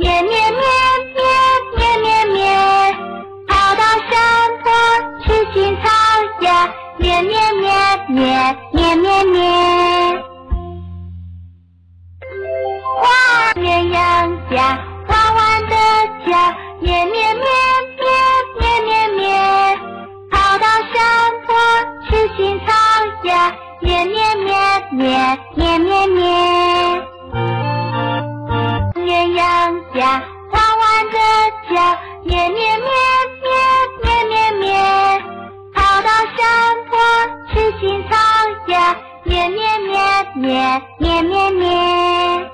绵绵绵绵绵绵绵，跑到山坡吃青草呀，绵绵绵绵绵绵绵。哇，绵羊家弯弯的脚，绵绵绵绵绵绵绵，跑到山坡吃青草呀，绵绵绵绵绵绵绵。绵羊家弯弯的脚，绵绵绵绵绵绵绵，跑到山坡吃青草呀，绵绵绵绵绵绵绵。